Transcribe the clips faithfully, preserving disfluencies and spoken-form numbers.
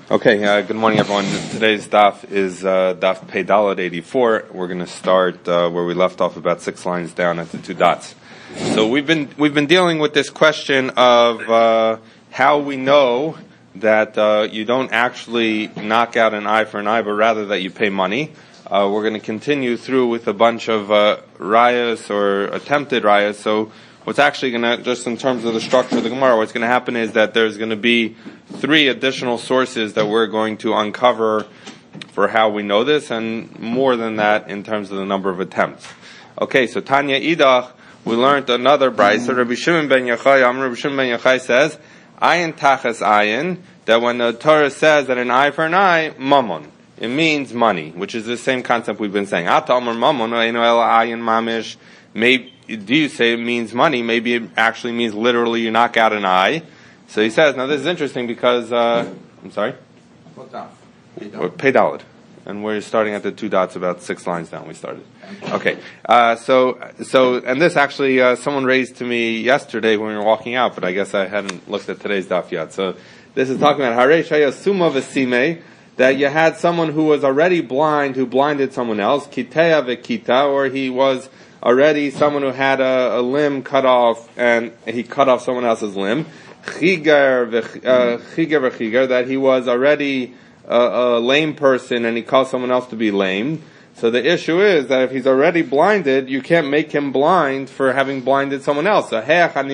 Okay, uh, good morning, everyone. Today's daf is uh, daf Pei Daled eighty-four. We're going to start uh, where we left off, about six lines down at the two dots. So we've been we've been dealing with this question of uh, how we know that uh, you don't actually knock out an eye for an eye, but rather that you pay money. Uh, we're going to continue through with a bunch of uh, rayas or attempted rayas. So what's actually going to, just in terms of the structure of the Gemara, what's going to happen is that there's going to be three additional sources that we're going to uncover for how we know this, and more than that in terms of the number of attempts. Okay, so Tanya Idach, we learned another brayso. Rabbi Shimon ben Yochai, Amr Rabbi Shimon ben Yochai says, ayin tachas ayin, that when the Torah says that an eye for an eye, mammon, it means money, which is the same concept we've been saying. Ata Amr mammon, eino el ayin mamish, maybe, do you say it means money? Maybe it actually means literally you knock out an eye. So he says, now this is interesting because, uh, I'm sorry? Pei Daled. And we're starting at the two dots about six lines down. We started. Okay. Uh, so, so, and this actually, uh, someone raised to me yesterday when we were walking out, but I guess I hadn't looked at today's daf yet. So this is talking about Hare Shaya Suma Vesime, that you had someone who was already blind who blinded someone else, Kitea Vekita, or he was already someone who had a, a limb cut off and he cut off someone else's limb. Chigar v'chigar, that he was already a, a lame person and he caused someone else to be lame. So the issue is that if he's already blinded, you can't make him blind for having blinded someone else. So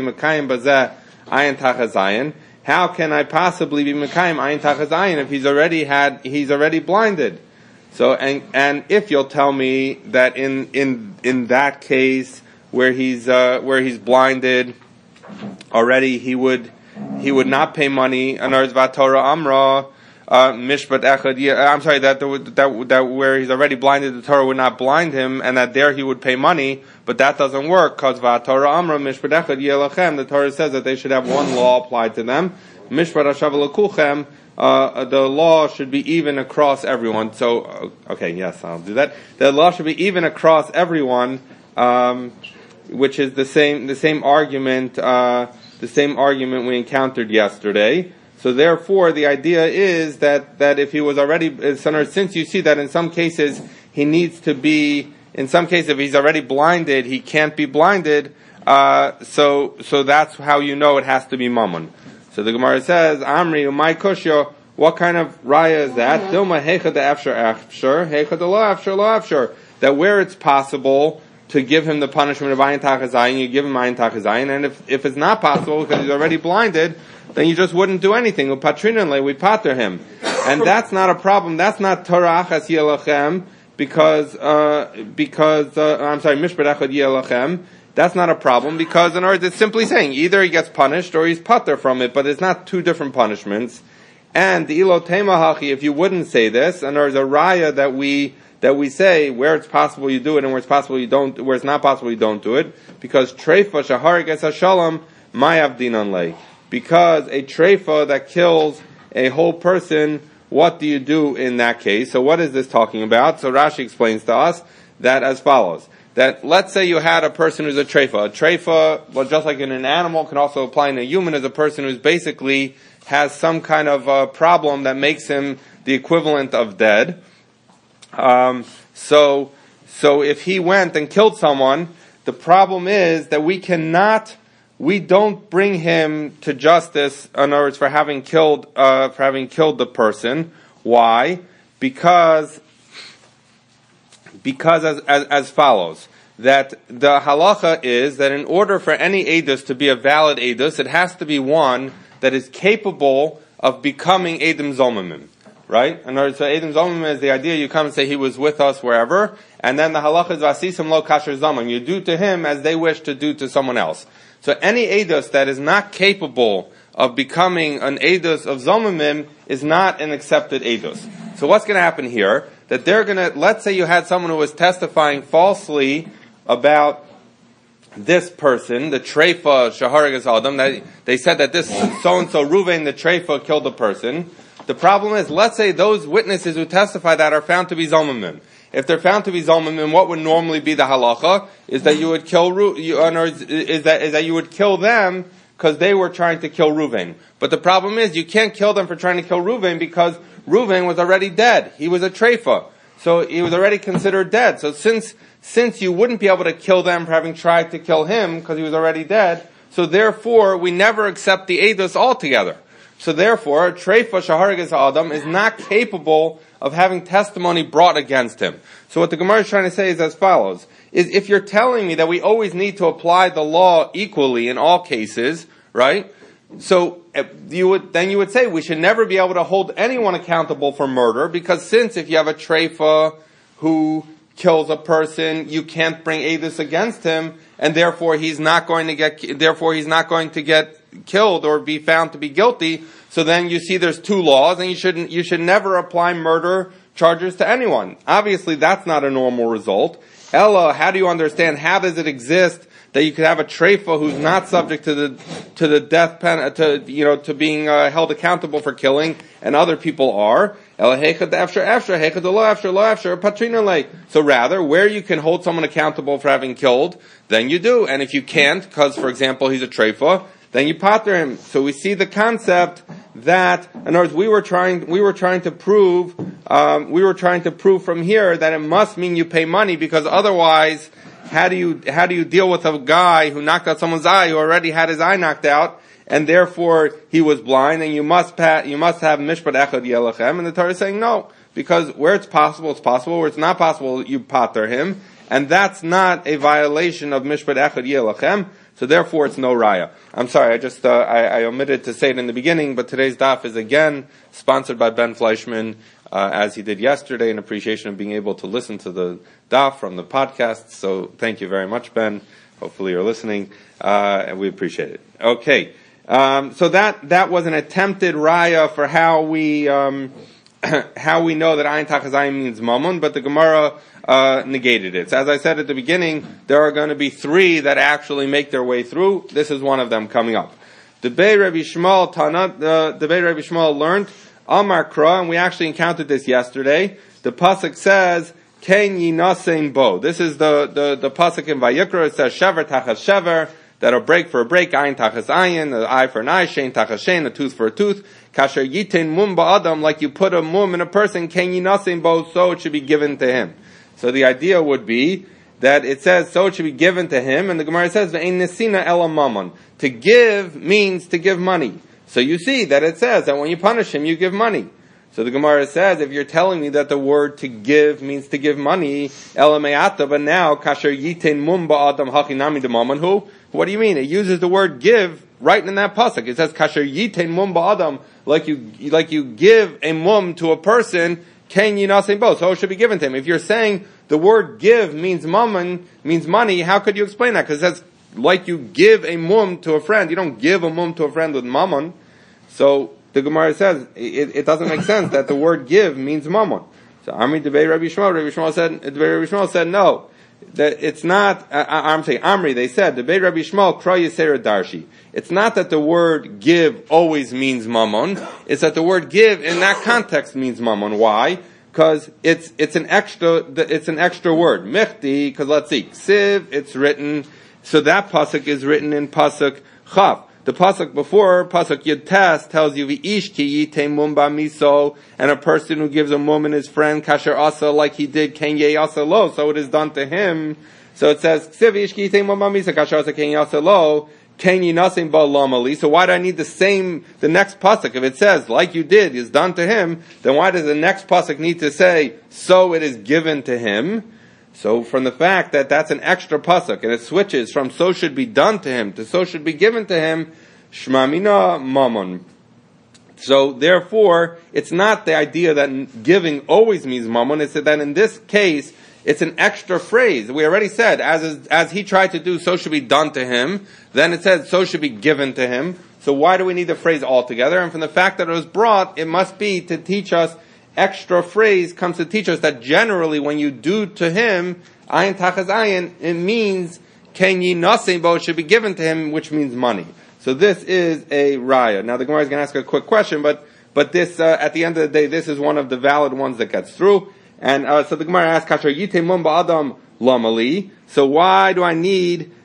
how can I possibly be mekayim ayin tachas ayin if he's already had he's already blinded? So and and if you'll tell me that in in in that case where he's uh, where he's blinded already, he would he would not pay money. Anarz vatorah amra mishpat echad. I'm sorry that that that where he's already blinded, the Torah would not blind him, and that there he would pay money. But that doesn't work because vatorah amra mishpat echad yelachem. The Torah says that they should have one law applied to them. Mishpat hashav lekulchem. Uh, the law should be even across everyone. So, uh, okay, yes, I'll do that. The law should be even across everyone, um, which is the same, the same argument, uh, the same argument we encountered yesterday. So therefore, the idea is that, that if he was already, since you see that in some cases, he needs to be, in some cases, if he's already blinded, he can't be blinded, uh, so, so that's how you know it has to be mammon. So the Gemara says, Amri, umay kushyo, what kind of raya is that? Dilma heicha de afshar afshar, heicha de lo afshar lo afshar. That where it's possible to give him the punishment of ayin tachas ayin, you give him ayin tachas ayin, and if, if it's not possible because he's already blinded, then you just wouldn't do anything. Upatrinan, we pater him. And that's not a problem. That's not Torah achas yelachem, because, uh, because, uh, I'm sorry, mishpat echad yelachem. That's not a problem because, in other words, it's simply saying either he gets punished or he's pater from it, but it's not two different punishments. And the ilo temahachi, if you wouldn't say this, and there's a raya that we that we say where it's possible you do it and where it's possible you don't, where it's not possible you don't do it, because treifa shahar ges hashalom mayav dinan lei. Because a treifa that kills a whole person, what do you do in that case? So what is this talking about? So Rashi explains to us that as follows. That let's say you had a person who's a treifa. A treifa, well, just like in an animal, can also apply in a human, as a person who's basically has some kind of uh, problem that makes him the equivalent of dead. Um, so, so if he went and killed someone, the problem is that we cannot, we don't bring him to justice, in other words, for having killed, uh, for having killed the person. Why? Because Because as, as as follows, that the halacha is that in order for any edus to be a valid edus, it has to be one that is capable of becoming edim zomimim, right? In other words, so edim zomimim is the idea you come and say he was with us wherever, and then the halacha is vasisim lo kasher zomim. You do to him as they wish to do to someone else. So any edus that is not capable of becoming an edus of zomimim is not an accepted edus. So what's going to happen here? That they're going to, let's say you had someone who was testifying falsely about this person, the treifa shaharigas adam, that they said that this so-and-so Ruvain, the treifa, killed the person. The problem is, let's say those witnesses who testify that are found to be zomimim. If they're found to be zomimim, what would normally be the halacha? Is that you would kill, you, is that, is that you would kill them because they were trying to kill Reuven. But the problem is, you can't kill them for trying to kill Reuven because Reuven was already dead. He was a treifa. So he was already considered dead. So since, since you wouldn't be able to kill them for having tried to kill him because he was already dead, so therefore we never accept the edus altogether. So therefore, treifa shaharigas adam is not capable of having testimony brought against him. So what the Gemara is trying to say is as follows, is if you're telling me that we always need to apply the law equally in all cases, right? So you would, then you would say we should never be able to hold anyone accountable for murder, because since if you have a treifa who kills a person, you can't bring edus against him, and therefore he's not going to get, therefore he's not going to get killed or be found to be guilty. So then you see there's two laws, and you shouldn't, you should never apply murder charges to anyone. Obviously that's not a normal result. Ella, how do you understand, how does it exist that you could have a treifa who's not subject to the, to the death pen, to, you know, to being uh, held accountable for killing, and other people are? So rather, where you can hold someone accountable for having killed, then you do. And if you can't, because, for example, he's a treifa, then you pater him. So we see the concept that, in other words, we were trying, we were trying to prove, um, we were trying to prove from here that it must mean you pay money, because otherwise, how do you, how do you deal with a guy who knocked out someone's eye, who already had his eye knocked out, and therefore he was blind, and you must pa- you must have mishpat echad yelachem, and the Torah is saying no, because where it's possible, it's possible, where it's not possible, you pater him, and that's not a violation of mishpat echad yelachem, so therefore it's no raya. I'm sorry, I just, uh, I, I omitted to say it in the beginning, but today's daf is again sponsored by Ben Fleischman, uh, as he did yesterday, in appreciation of being able to listen to the daf from the podcast. So thank you very much, Ben. Hopefully you're listening, uh, and we appreciate it. Okay. Um, so that, that was an attempted raya for how we, um, how we know that ayin tachazayim means mammon, but the Gemara, uh, negated it. So as I said at the beginning, there are going to be three that actually make their way through. This is one of them coming up. The Bei Rabbi Shmuel Tana, uh, the Bei Rabbi Shmuel learned, Amar Kra, and we actually encountered this yesterday. The pasuk says, Ken yinasein bo. This is the, the, the pasuk in Vayikra. It says, Shever tachas shever, that a break for a break, ayin tachas ayin, an eye for an eye, shein tachas shein, a tooth for a tooth. Kasher yitin mum ba'adam, like you put a mum in a person, ken yinasein bo, so it should be given to him. So the idea would be that it says, so it should be given to him, and the Gemara says, Ve'ein nesina ela mammon. To give means to give money. So you see that it says that when you punish him, you give money. So the Gemara says, if you're telling me that the word to give means to give money, ela me'ata, but now, kasher yitin mum ba'adam hachinami de mammon, what do you mean? It uses the word give right in that pasuk. It says, kasher yitin mum ba'adam, like you, like you give a mum to a person, ken yinasein bo, so it should be given to him. If you're saying the word give means mammon, means money, how could you explain that? Because it says, like you give a mum to a friend, you don't give a mum to a friend with mammon. So the Gemara says it, it doesn't make sense that the word give means mammon. So Amri debate Rabbi Shmuel. Rabbi Shmuel said, Rabbi Shmuel said no, that it's not. Uh, I'm saying Amri. They said debate Rabbi Shmuel Kra Yisera Darshi. It's not that the word give always means mammon. It's that the word give in that context means mammon. Why? Because it's it's an extra it's an extra word. Michti. Because let's see, ksiv. It's written. So that pasuk is written in pasuk Chav. The pasuk before, pasuk Yud Tes, tells you, V'ish ki yitem mum ba'miso, and a person who gives a mum and his friend, kasher asa, like he did, ken ye asa lo, so it is done to him. So it says, Ksiv ish ki yitem mum ba'miso, kasher asa ken ye asa lo, ken ye nasim ba'lamali. So why do I need the same, the next pasuk? If it says, like you did, is done to him, then why does the next pasuk need to say, so it is given to him? So from the fact that that's an extra pasuk, and it switches from so should be done to him to so should be given to him, shma mina mammon. So therefore, it's not the idea that giving always means mammon, it's that in this case, it's an extra phrase. We already said, as is, as he tried to do, so should be done to him. Then it said, so should be given to him. So why do we need the phrase altogether? And from the fact that it was brought, it must be to teach us, extra phrase comes to teach us that generally when you do to him, ayin tachaz ayin, it means, ken ye nasein bo, it should be given to him, which means money. So this is a raya. Now the Gemara is going to ask a quick question, but, but this, uh, at the end of the day, this is one of the valid ones that gets through. And, uh, so the Gemara asks, kasher yitem mum ba'adam lamali. So why do I need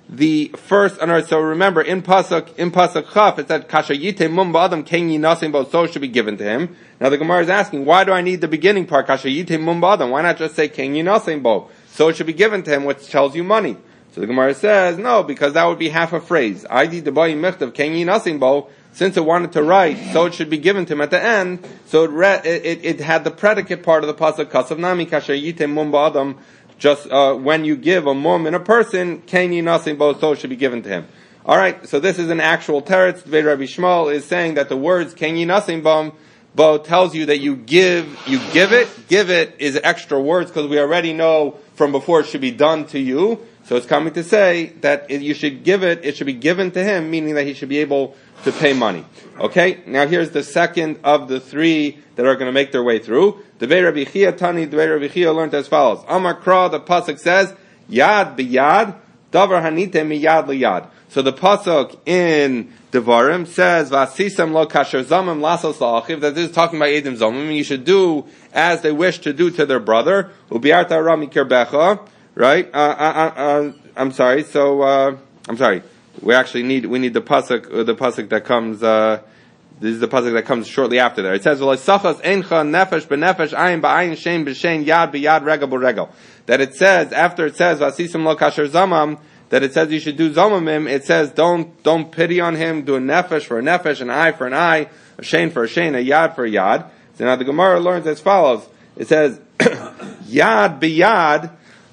the first, so remember, in Pasuk, in Pasuk Chaf, it said, Kasha yite mum ba'adam ken yinasim bo, so should be given to him. Now the Gemara is asking, why do I need the beginning part, Kasha yite mum ba'adam? Why not just say ken yinasim bo? So it should be given to him, which tells you money. So the Gemara says, no, because that would be half a phrase. I did the boy michtav ken yinasim bo, since it wanted to write, so it should be given to him at the end, so it re- it, it, it had the predicate part of the Pasuk, Kasav nami kasha yite mum ba'adam, just uh, when you give a mum in a person, ken yinasim bo, so it should be given to him. Alright, so this is an actual teretz. The Rabbi Shmuel is saying that the words ken yinasim bo, bo tells you that you give, you give it, give it is extra words, because we already know from before it should be done to you, so it's coming to say that you should give it, it should be given to him, meaning that he should be able to pay money. Okay? Now here's the second of the three that are going to make their way through. The Devei Rabbi Chia Tani, the Devei Rabbi Chia learned as follows. Amar Kra, the Pasuk says, Yad biyad, davar hanite miyad liyad. So the Pasuk in Devarim says, Vasisam lo kasher zamim lasos la'achiv, that this is talking about Edom Zomim, you should do as they wish to do to their brother. Ubiarta rami kirbecha. Right? Uh, uh, uh, I'm sorry. So, uh, I'm sorry. We actually need, we need the pasuk, uh, the pasuk that comes, uh, this is the pasuk that comes shortly after there. It says, "V'loisachas eincha nefesh b'nefesh, ayin b'ayin, shein b'shein, yad b'yad, regel b'regel." That it says, after it says, "Vasisim lo kasher zamam," that it says you should do zamamim, it says, don't, don't pity on him, do a nefesh for a nefesh, an eye for an eye, a shein for a shein, a yad for a yad. So now the Gemara learns as follows. It says, yad b'yad,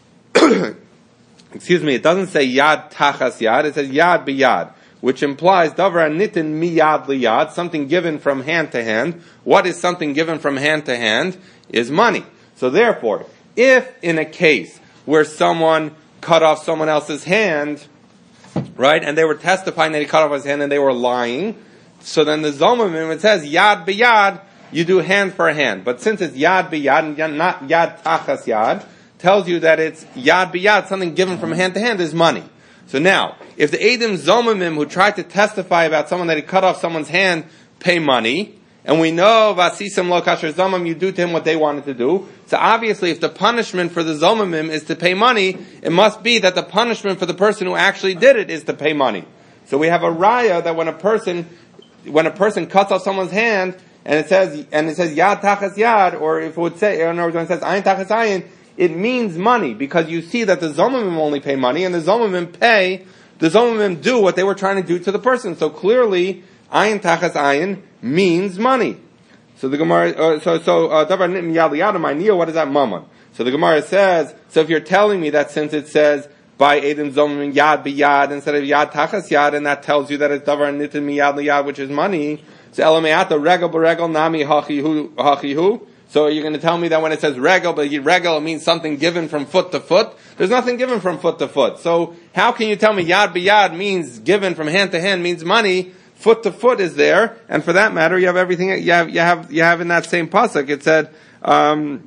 excuse me, it doesn't say yad tachas yad, it says yad biyad, which implies davar nitin miyad liyad, something given from hand to hand. What is something given from hand to hand? Is money. So therefore, if in a case where someone cut off someone else's hand, right, and they were testifying that he cut off his hand and they were lying, so then the Zomimim, it says yad biyad, you do hand for hand. But since it's yad biyad, not yad tachas yad, tells you that it's yad biyad, something given from hand to hand is money. So now, if the Edom Zomimim who tried to testify about someone that he cut off someone's hand pay money, and we know Vasisam lo kasher zomim, you do to him what they wanted to do, so obviously if the punishment for the Zomimim is to pay money, it must be that the punishment for the person who actually did it is to pay money. So we have a raya that when a person, when a person cuts off someone's hand, and it says, and it says yad tachas yad, or if it would say, in other words, when it says ayin tachas ayin, it means money, because you see that the Zomimim only pay money, and the Zomimim pay, the Zomimim do what they were trying to do to the person. So clearly, ayin tachas ayin means money. So the Gemara, uh, so, so, davar nit miyad liyad, my neo, what is that mammon? So the Gemara says, so if you're telling me that since it says, by Edom Zomimim yad biyad, instead of yad tachas yad, and that tells you that it's davar nit miyad liyad, which is money, so elameata regel b'regel nami hachihu, hachihu. So you're going to tell me that when it says regel, but regel means something given from foot to foot? There's nothing given from foot to foot. So how can you tell me yad biyad means given from hand to hand means money? Foot to foot is there, and for that matter, you have everything. You have you have you have in that same pasuk. It said, um,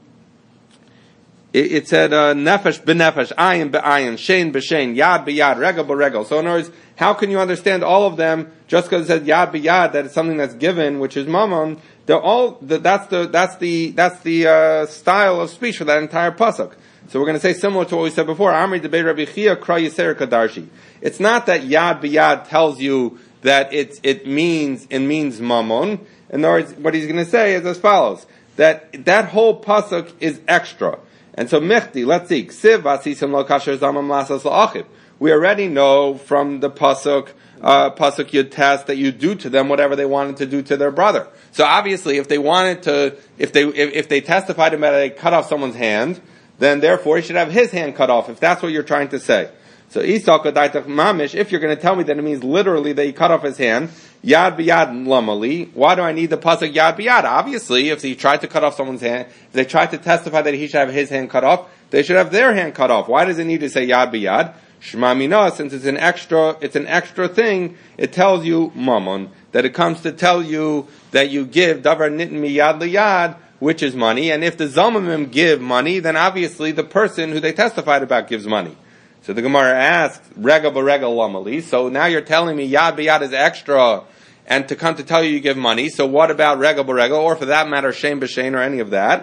it, it said uh, nefesh b'nefesh, ayin b'ayin, shein b'shein, yad b'yad, regel b'regel. So in other words, how can you understand all of them just because it says yad b'yad, that it's something that's given, which is mammon? They're all, that's the, that's the, that's the, uh, style of speech for that entire pasuk. So we're going to say similar to what we said before. Amri debei Rabbi Chia kra yiser kadarshi. It's not that yad biyad tells you that it's, it means, it means mammon. In other words, what he's going to say is as follows. That, that whole pasuk is extra. And so michti, let's see. Ksiv vasisim lo kasher zamam lasas la'achib. We already know from the pasuk, uh, pasuk yud test that you do to them whatever they wanted to do to their brother. So obviously, if they wanted to, if they, if, if they testified about they cut off someone's hand, then therefore he should have his hand cut off, if that's what you're trying to say. So Isal Kadaitach Mamish, if you're going to tell me that it means literally that he cut off his hand, Yad Biyad Lamali, why do I need the pasuk Yad Biyad? Obviously, if he tried to cut off someone's hand, if they tried to testify that he should have his hand cut off, they should have their hand cut off. Why does it need to say Yad Biyad? Shema Mina, since it's an extra, it's an extra thing, it tells you Mammon, that it comes to tell you that you give Davar Nitin Miyad Liyad, which is money, and if the Zomimim give money, then obviously the person who they testified about gives money. So the Gemara asks, Regel b'regel lamali, so now you're telling me Yad b'yad is extra, and to come to tell you you give money, so what about Regel b'regel, or for that matter, Shein b'shein, or any of that?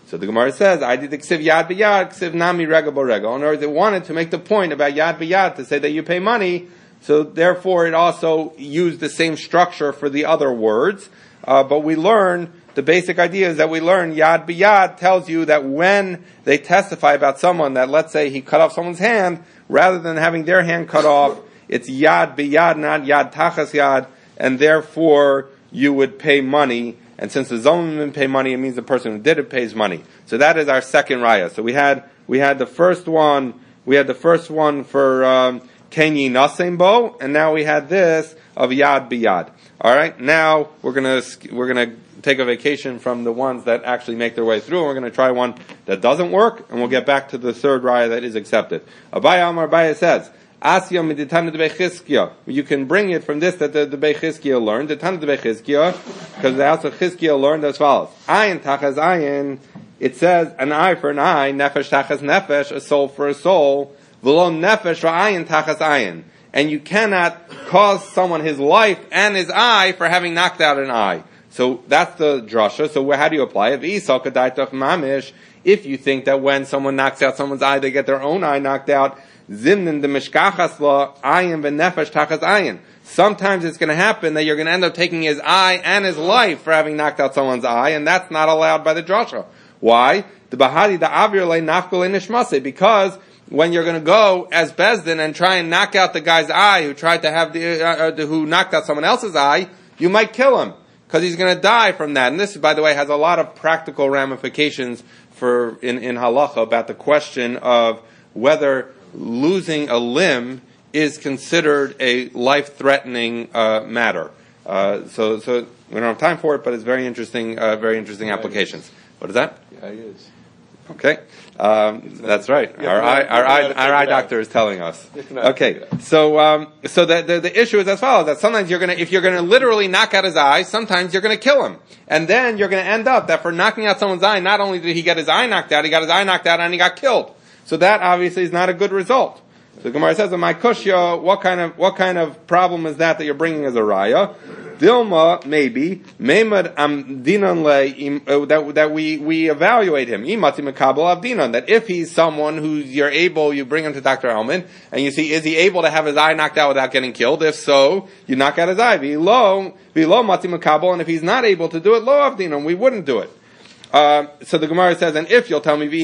So the Gemara says, I did the ksiv yad b'yad, ksiv nami rega b'rega. In other words, they wanted to make the point about yad b'yad to say that you pay money, so therefore it also used the same structure for the other words. Uh, but we learn, the basic idea is that we learn yad b'yad tells you that when they testify about someone that, let's say, he cut off someone's hand, rather than having their hand cut off, it's yad b'yad, not yad tachas yad, and therefore you would pay money. And since the Zolman pay money, it means the person who did it pays money. So that is our second raya. So we had we had the first one, we had the first one for um, Kenyi Nasembo, and now we had this of Yad Biyad. All right, now we're gonna we're gonna take a vacation from the ones that actually make their way through, and we're gonna try one that doesn't work, and we'll get back to the third raya that is accepted. Abaya Amar Abaya says, Asya miditana de Bechizkiya. You can bring it from this that the, the Bechizkiya learned. The Tana de Bechizkiya, because the house of Chizkiya learned as follows. Ayin tachas ayin. It says an eye for an eye, nefesh tachas nefesh, a soul for a soul. V'lo nefesh ra'ayin tachas ayin. And you cannot cause someone his life and his eye for having knocked out an eye. So that's the drasha. So how do you apply it? V'isal kadaitach mamish. If you think that when someone knocks out someone's eye, they get their own eye knocked out. Zimnin de mishkachas la ayin v'nefesh tachas ayin. Sometimes it's going to happen that you're going to end up taking his eye and his life for having knocked out someone's eye, and that's not allowed by the drasha. Why? The bahari the avir le nafkule nishmase, because when you're going to go as Bezdin and try and knock out the guy's eye who tried to have the uh, uh, who knocked out someone else's eye, you might kill him because he's going to die from that. And this, by the way, has a lot of practical ramifications for in in halacha about the question of whether losing a limb is considered a life-threatening uh, matter. Uh, so, so we don't have time for it, but it's very interesting. Uh, very interesting yeah, applications. What is that? Yeah, it is. Okay, um, that's right. Yeah, our eye, our eye, our eye doctor is telling us. Okay, so um, so the, the the issue is as follows: that sometimes you're gonna, if you're gonna literally knock out his eye, sometimes you're gonna kill him, and then you're gonna end up that for knocking out someone's eye, not only did he get his eye knocked out, he got his eye knocked out and he got killed. So that obviously is not a good result. So the Gemara says, "My kushya, what kind of what kind of problem is that that you're bringing as a raya?" Dilma, maybe Meimad Amdinan le that that we we evaluate him. Imati Mekabel Avdinan, that if he's someone who you're able, you bring him to Doctor Elman and you see, is he able to have his eye knocked out without getting killed? If so, you knock out his eye. Below below Mati Mekabel, and if he's not able to do it, lo Avdinan, we wouldn't do it. Uh, so the Gemara says, and if you'll tell me,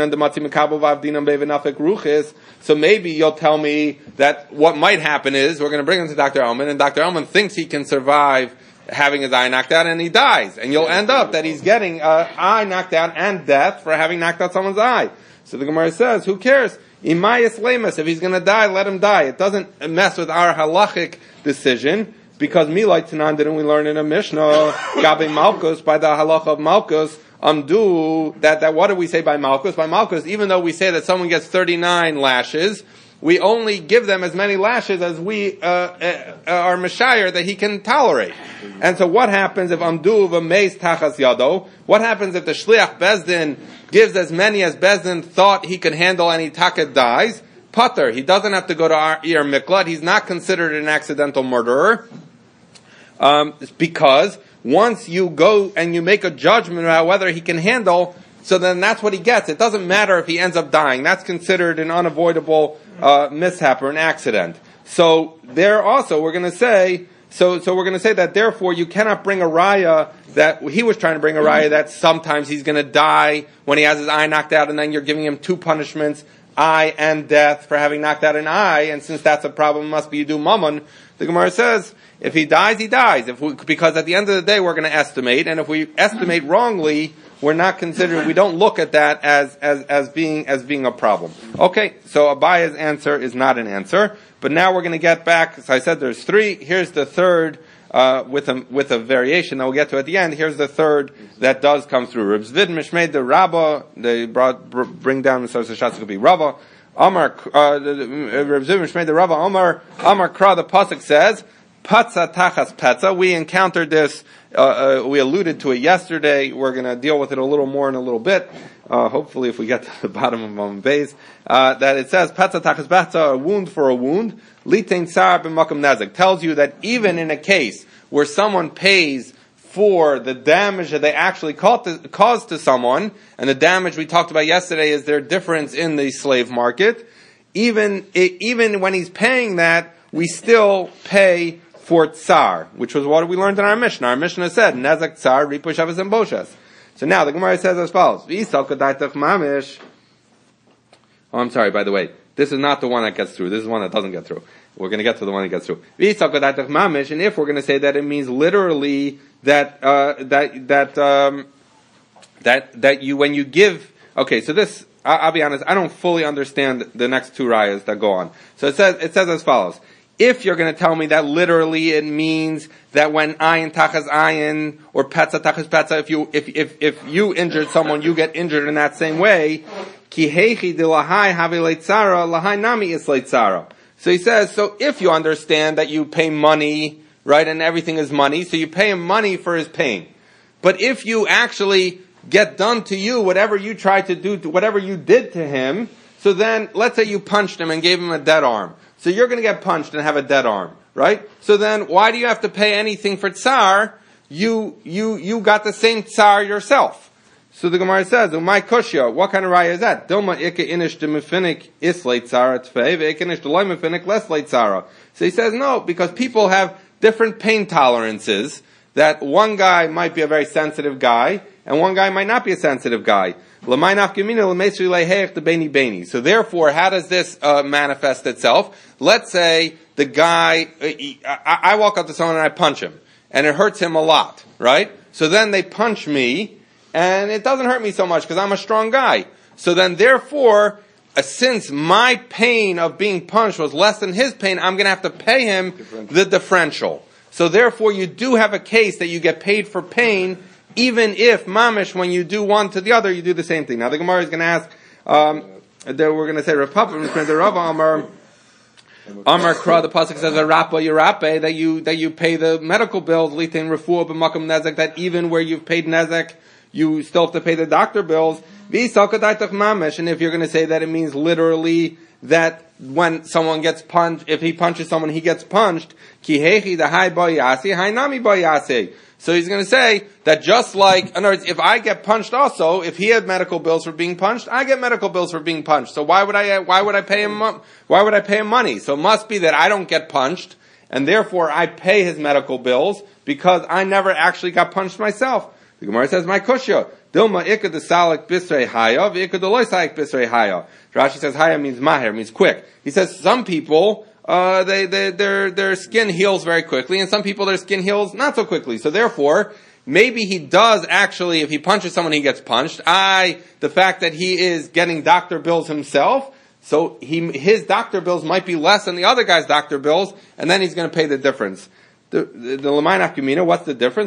so maybe you'll tell me that what might happen is we're going to bring him to Doctor Elman, and Doctor Elman thinks he can survive having his eye knocked out, and he dies, and you'll end up that he's getting uh, eye knocked out and death for having knocked out someone's eye. So the Gemara says, who cares? Imayas lemus, if he's going to die, let him die. It doesn't mess with our halachic decision. Because Milai Tanan, didn't we learn in a Mishnah, Gabi Malkus, by the halacha of Malkus, Amdu, that, that what do we say by Malkus? By Malkus, even though we say that someone gets thirty-nine lashes, we only give them as many lashes as we uh, uh, are Meshayar that he can tolerate. And so what happens if Amdu v'meis tachas yado? What happens if the Shliach Bezdin gives as many as Bezdin thought he could handle and he taka dies? Putter, he doesn't have to go to our Ir Miklat, he's not considered an accidental murderer. Um, because once you go and you make a judgment about whether he can handle, so then that's what he gets. It doesn't matter if he ends up dying. That's considered an unavoidable uh, mishap or an accident. So there also we're going to say, so so we're going to say that therefore you cannot bring a raya that he was trying to bring a raya that sometimes he's going to die when he has his eye knocked out, and then you're giving him two punishments, eye and death, for having knocked out an eye. And since that's a problem, it must be you do mammon. The Gemara says, if he dies, he dies. If we, because at the end of the day, we're going to estimate, and if we estimate wrongly, we're not considering. We don't look at that as as as being as being a problem. Okay, so Abaya's answer is not an answer. But now we're going to get back. As I said, there's three. Here's the third uh, with a with a variation that we'll get to at the end. Here's the third that does come through. Reb Zvid Mishmei the Rabbah. They brought bring down the source of Shatz could be Rabbah. Amar Reb Zvid Mishmei the Rabbah. Amar Amar Kra. The pasuk says, Patza tachas petza. We encountered this, uh, uh, we alluded to it yesterday. We're going to deal with it a little more in a little bit. Uh, hopefully if we get to the bottom of Mom Beis, uh, that it says, Patza tachas petza, a wound for a wound. Litain sar b'makam nezik. Tells you that even in a case where someone pays for the damage that they actually caused to someone, and the damage we talked about yesterday is their difference in the slave market, even, even when he's paying that, we still pay for tsar, which was what we learned in our Mishnah. Our Mishnah said, Nezek tsar, ripu shavas and boshas. So now the Gemara says as follows, oh, I'm sorry, by the way, this is not the one that gets through, this is one that doesn't get through. We're going to get to the one that gets through. And if we're going to say that it means literally that, uh, that, that, um, that, that you, when you give, okay, so this, I'll, I'll be honest, I don't fully understand the next two rayas that go on. So it says, it says as follows. If you're going to tell me that literally it means that when ayin tachas ayin or petza tachas petza, if you, if, if, if you injured someone, you get injured in that same way, ki heichi de lahai have leitzara, lahai nami is leitzara. So he says, so if you understand that you pay money, right, and everything is money, so you pay him money for his pain. But if you actually get done to you whatever you tried to do, to whatever you did to him, so then, let's say you punched him and gave him a dead arm. So you're going to get punched and have a dead arm, right? So then, why do you have to pay anything for tsar? You, you, you got the same tsar yourself. So the Gemara says, "Umay koshya." What kind of raya is that? Dilma ike inish de mefinik is leitzara tfei, veikinish de loy mefinik less leitzara. So he says no, because people have different pain tolerances. That one guy might be a very sensitive guy, and one guy might not be a sensitive guy. So therefore, how does this uh, manifest itself? Let's say the guy, uh, he, I, I walk up to someone and I punch him, and it hurts him a lot, right? So then they punch me. And it doesn't hurt me so much because I'm a strong guy. So then therefore, uh, since my pain of being punched was less than his pain, I'm going to have to pay him the differential. So therefore you do have a case that you get paid for pain, even if, mamish, when you do one to the other, you do the same thing. Now the Gemara is going to ask, um, that we're going to say, Rav Amar, Amar Kra, the pasuk says, "Rapa Yirape," that you that you pay the medical bills, litin refuah b'makom nezek, that even where you've paid nezek, you still have to pay the doctor bills. And if you're going to say that it means literally that when someone gets punched, if he punches someone, he gets punched. So he's going to say that just like, in other words, if I get punched also, if he had medical bills for being punched, I get medical bills for being punched. So why would I, why would I pay him, why would I pay him money? So it must be that I don't get punched, and therefore I pay his medical bills because I never actually got punched myself. The Gemara says, "My kushya dilma ikad the salik bisrei haya, v'ikad the loy salik bisrei haya." Rashi says, "Haya" means maher, means quick. He says some people, uh, they, they, their their skin heals very quickly, and some people their skin heals not so quickly. So therefore, maybe he does actually, if he punches someone, he gets punched. I, the fact that he is getting doctor bills himself, so he his doctor bills might be less than the other guy's doctor bills, and then he's going to pay the difference." The the L'mainach Gemina, what's the difference?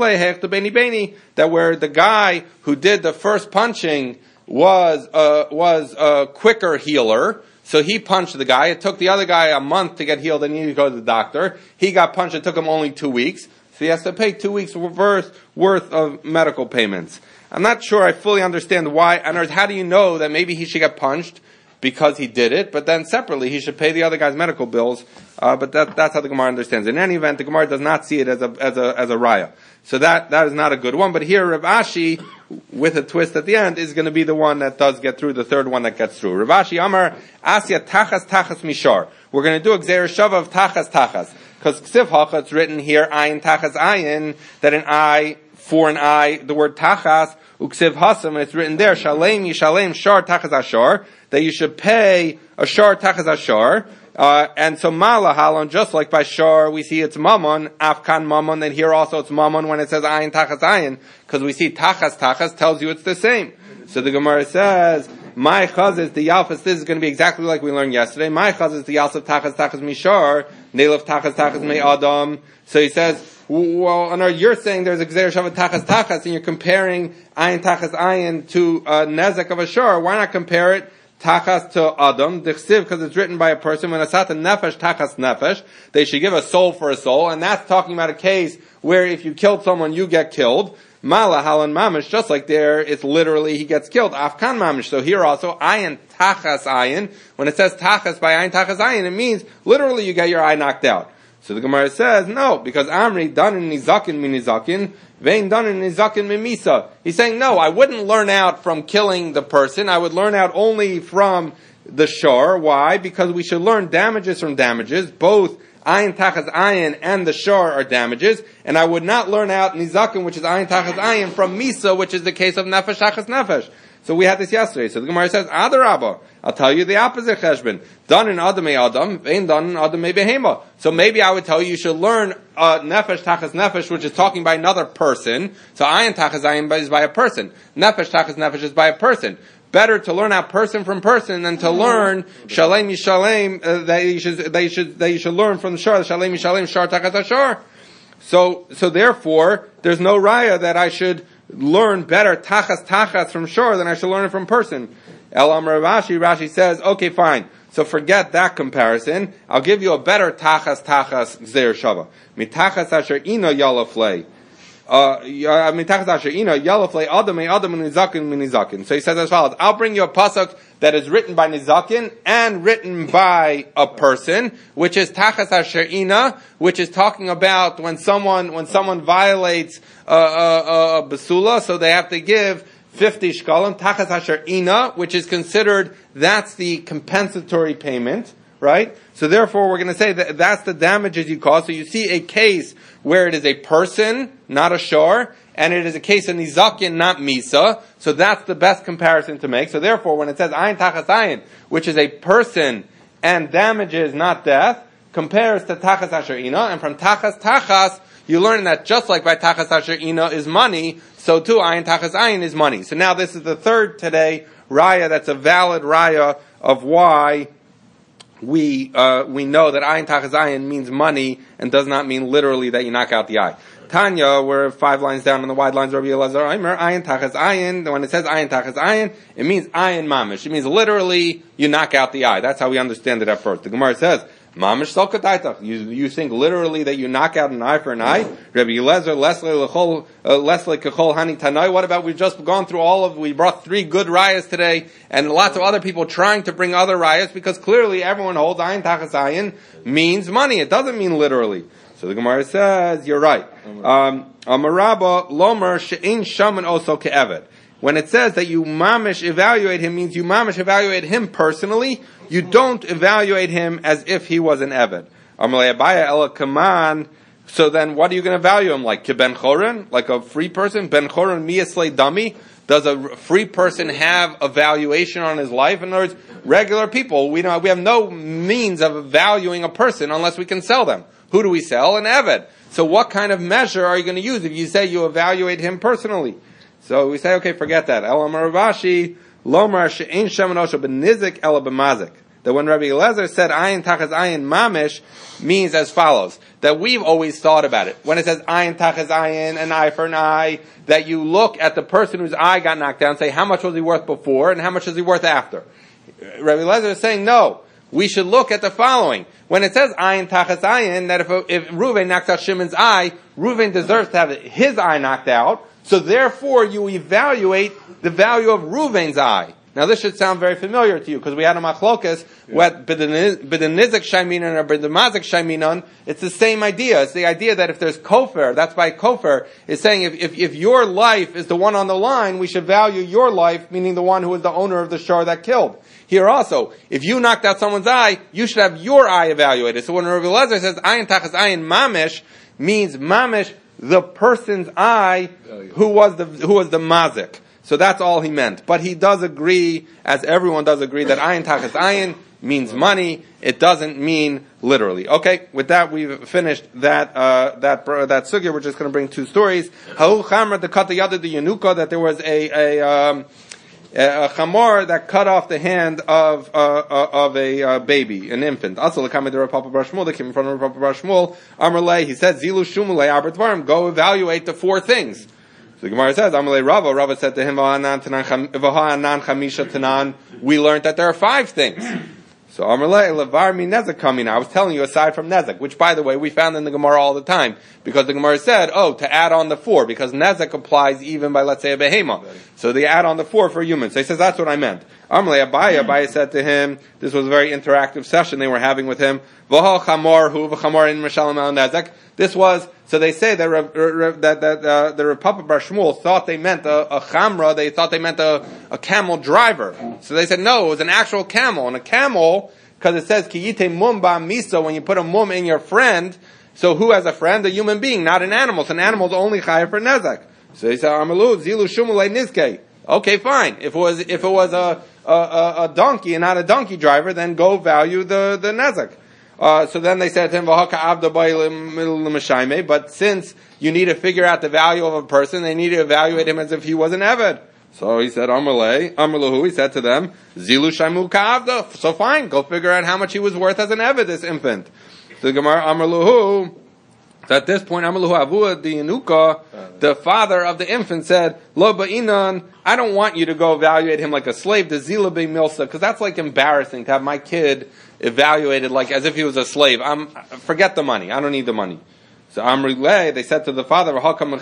That where the guy who did the first punching was uh, was a quicker healer, so he punched the guy. It took the other guy a month to get healed, and he needed to go to the doctor. He got punched. It took him only two weeks, so he has to pay two weeks worth worth of medical payments. I'm not sure I fully understand why. And how do you know that maybe he should get punched because he did it, but then separately he should pay the other guy's medical bills. Uh, but that, that's how the Gemara understands. In any event, the Gemara does not see it as a as a as a raya. So that that is not a good one. But here, Rav Ashi, with a twist at the end, is going to be the one that does get through, the third one that gets through. Rav Ashi Amar Asya Tachas Tachas Mishar. We're going to do a Gzeir Shava of Tachas Tachas, because Ksiv Hacha, it's written here Ayin Tachas Ayin, that an eye for an eye, the word Tachas Uksiv Hasam, and it's written there Shalem Yishalem Shar Tachas Ashar, that you should pay a Shar Tachas Ashar. Uh, and so Mala Halon, just like by Shar, we see it's Mammon, Afkan Mammon, and here also it's Mammon when it says Ayin Tachas Ayin, because we see Tachas Tachas tells you it's the same. So the Gemara says, my chaz is the Yalfas, this is going to be exactly like we learned yesterday, my chaz is the Yalsaf Tachas Tachas Mishar, Nelef Tachas Tachas Me Adam. So he says, well, no, you're saying there's a Gzeir Shavat Tachas Tachas, and you're comparing Ayin Tachas Ayin to uh, Nezek of a Shar. Why not compare it Tachas to Adam, Dichsiv, because it's written by a person, when asata nefesh, Tachas nefesh, they should give a soul for a soul, and that's talking about a case where if you killed someone, you get killed. Mala halan mamish, just like there, it's literally he gets killed. Afkan mamish. So here also, ayin tachas ayin. When it says tachas by ayin tachas ayin, it means literally you get your eye knocked out. So the Gemara says, no, because Amri, done in nizakin min nizakin, vein done in nizakin min misa. He's saying, no, I wouldn't learn out from killing the person, I would learn out only from the shor. Why? Because we should learn damages from damages, both ayin tachas ayin and the shor are damages, and I would not learn out nizakin, which is ayin tachas ayin, from misa, which is the case of nefesh tachas nefesh. So we had this yesterday. So the Gemara says, Adarabba, I'll tell you the opposite cheshbon. Done in Adamei Adam, ain't done in Adamei Behema. So maybe I would tell you you should learn uh, nefesh tachas nefesh, which is talking by another person. So ayin tachas ayin is by a person. Nefesh tachas nefesh is by a person. Better to learn out person from person than to learn shalem yishalem uh, that you should that you should that you should learn from the shor shalem yishalem shor tachas ashor. So so therefore, there's no raya that I should learn better tachas tachas from shor than I should learn it from person. El Amar Rashi, Rashi says, okay, fine. So forget that comparison. I'll give you a better tachas tachas gzeir shava. Mitachas asher ino yalaflei. Mitachas asher ino yalaflei adam e adam nizakin minizakin. So he says as follows: I'll bring you a pasuk that is written by nizakin and written by a person, which is tachas asher ina, which is talking about when someone when someone violates a, a, a basula, so they have to give fifty shkalim, tachas asher ina, which is considered, that's the compensatory payment, right? So therefore we're going to say that that's the damages you cause. So you see a case where it is a person, not a shor, and it is a case of nizakin, not misa. So that's the best comparison to make. So therefore when it says ayin tachas ayin, which is a person and damages, not death, compares to tachas asher ina, and from tachas tachas, you learn that just like by tachas asher ina is money, so too ayin tachas ayin is money. So now this is the third today raya that's a valid raya of why we uh, we know that ayin tachas ayin means money and does not mean literally that you knock out the eye. Tanya, we're five lines down on the wide lines, Rabbi Elazar Aimer, ayin tachas ayin, when it says ayin tachas ayin, it means ayin mamish. It means literally you knock out the eye. That's how we understand it at first. The Gemara says, mamish salkataitach. You you think literally that you knock out an eye for an eye? Rabbi Elazar, Leslie lechol, Leslie kechol hani tanai. What about we've just gone through all of, we brought three good rayas today, and lots of other people trying to bring other rayas, because clearly everyone holds ayin tachas ayin means money. It doesn't mean literally. So the Gemara says, you're right. Amarabba lomer she'in shaman also ke'eved. When it says that you mamish evaluate him, means you mamish evaluate him personally. You don't evaluate him as if he was an eved. Amalei Abaya ela kaman. So then, what are you going to value him like? Ben choron, like a free person. Ben choron miyaslei dami. Does a free person have a valuation on his life? In other words, regular people, we know we have no means of valuing a person unless we can sell them. Who do we sell? An eved. So what kind of measure are you going to use if you say you evaluate him personally? So we say, okay, forget that. El Amar Ravashi, Lomar she'ein shemen osho b'nizik ela b'mazik. That when Rabbi Elazar said ayin tachas ayin mamish means as follows. That we've always thought about it. When it says ayin tachas ayin, an eye for an eye, that you look at the person whose eye got knocked down and say, how much was he worth before and how much is he worth after? Rabbi Elazar is saying, no. We should look at the following. When it says ayin tachas ayin, that if, if Reuven knocks out Shimon's eye, Reuven deserves to have his eye knocked out. So therefore, you evaluate the value of Reuven's eye. Now, this should sound very familiar to you because we had a machlokas with b'denizik shaiminon or b'demazik shaiminon. It's the same idea. It's the idea that if there's kofer, that's by kofer, is saying if, if if your life is the one on the line, we should value your life, meaning the one who is the owner of the shor that killed. Here also, if you knocked out someone's eye, you should have your eye evaluated. So when Rabbi Elazar says ayin tachas ayin mamish, means mamish the person's eye who was the who was the mazik. So that's all he meant. But he does agree, as everyone does agree, that ayin tachas ayin means money. It doesn't mean literally. Okay, with that we've finished that uh, that uh, that sugya. We're just going to bring two stories. Ha'u chamar the kata yada the yanuka, that there was a a, um, a chamor that cut off the hand of uh, uh, of a uh, baby, an infant. Also, the kamei Papa Bar Shmuel, that came in front of Papa Bar Shmuel. Amarlei, he said, zilu shumulei arbet dvarim. Go evaluate the four things. So the Gemara says, Amalei Rava, Rava said to him, we learned that there are five things. So Amalei levar mi nezek coming. I was telling you aside from nezek, which by the way we found in the Gemara all the time, because the Gemara said, oh, to add on the four, because nezek applies even by, let's say, a behema. So they add on the four for humans. So he says that's what I meant. Amalei Abaye, Abaye said to him, this was a very interactive session they were having with him. V'hal chamor hu v'chamor in mishalem el nezek. This was, so they say that that, that uh, the Papa Bar Shmuel thought they meant a, a chamra, they thought they meant a, a camel driver. So they said no, it was an actual camel. And a camel, because it says ki yite mum ba miso, when you put a mum in your friend, so who has a friend? A human being, not an animal. So an animal's only chayav for nezek. So he said, Amalu, zilu shumulei nizke. Okay, fine. If it was, if it was a, a, a, a donkey and not a donkey driver, then go value the, the nezek. Uh, so then they said to him, but since you need to figure out the value of a person, they need to evaluate him as if he was an eved. So he said, Amalei, Amalahu, he said to them, Zilu Shaimu Ka'avda. So fine, go figure out how much he was worth as an eved, this infant. So the Gemara, Amalahu, so at this point, Amalahu Avua Dianuka, the father of the infant, said, Lo ba'inan, I don't want you to go evaluate him like a slave, the Zila be Milsa, because that's like embarrassing to have my kid evaluated like as if he was a slave. I'm forget the money. I don't need the money. So Amrilei, they said to the father,